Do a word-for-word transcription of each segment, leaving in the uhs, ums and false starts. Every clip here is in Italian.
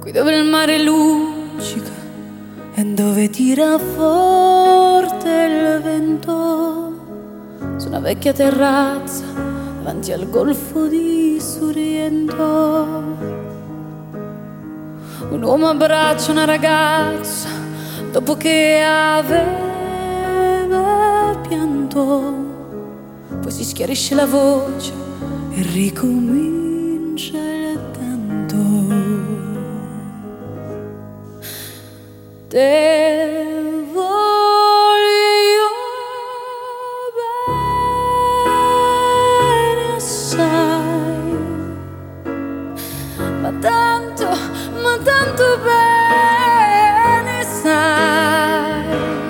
qui dove il mare luccica e dove tira forte il vento, su una vecchia terrazza davanti al golfo di Sorrento. Un uomo abbraccia una ragazza dopo che aveva pianto, poi si schiarisce la voce e ricomincia il canto. Te voglio bene assai, ma tanto, ma tanto bene sai,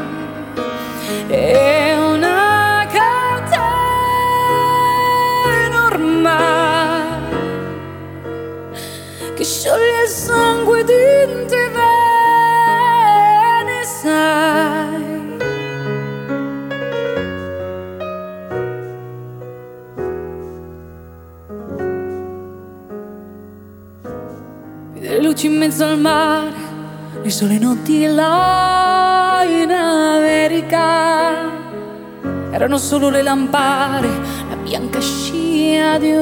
è una catena ormai che scioglie il sangue di te. Le luci in mezzo al mare, le sole notti là in America, erano solo le lampare, la bianca scia di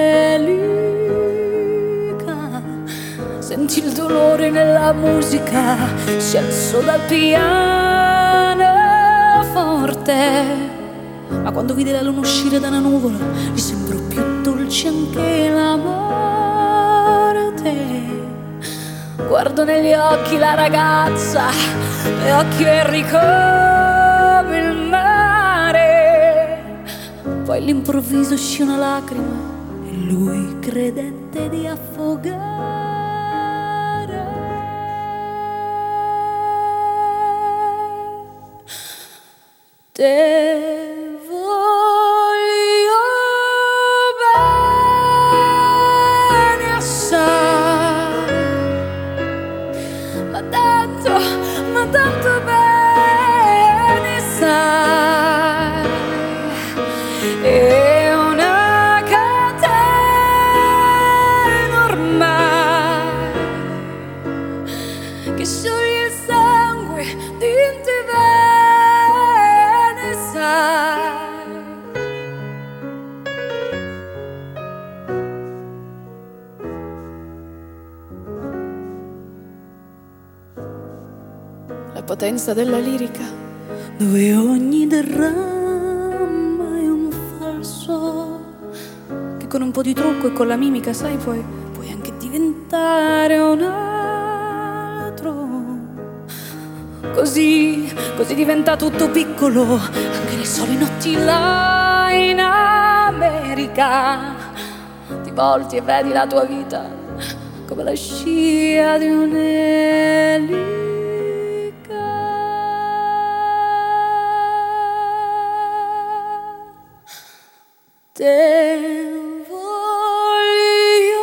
un'elica. Sentì il dolore nella musica, si alzò dal pianoforte, ma quando vide la luna uscire da una nuvola gli sembrò più dolce anche la morte. Guardo negli occhi la ragazza, le occhi verdi come il mare, poi all'improvviso uscì una lacrima e lui credette di affogare. Te voglio bene assai, ma tanto, ma tanto bene sai, è una catena ormai che scioglie il sangue di te bene sai. La potenza della lirica, dove ogni dramma è un falso, che con un po' di trucco e con la mimica, sai, puoi, puoi anche diventare un altro. Così, così diventa tutto piccolo, anche le sole notti là in America. Ti volti e vedi la tua vita come la scia di un'elica. Te voglio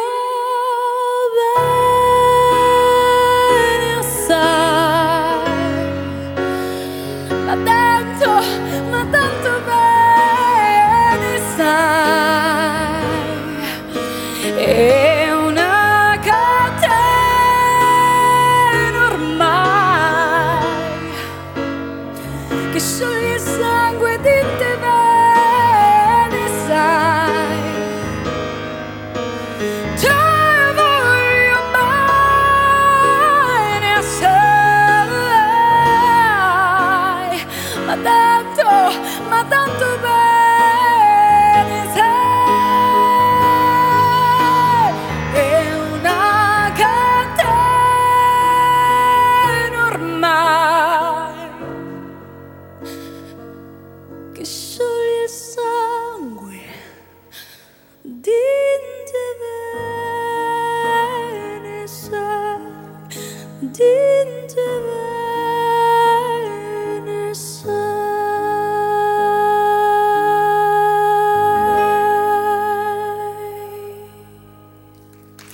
bene assai, ma tanto, ma tanto bene sai, è una catena ormai che scioglie il sangue di te bene. Ma tanto, ma tanto bene sai, è una catena ormai che scioglie il sangue di te bene sai, di te bene.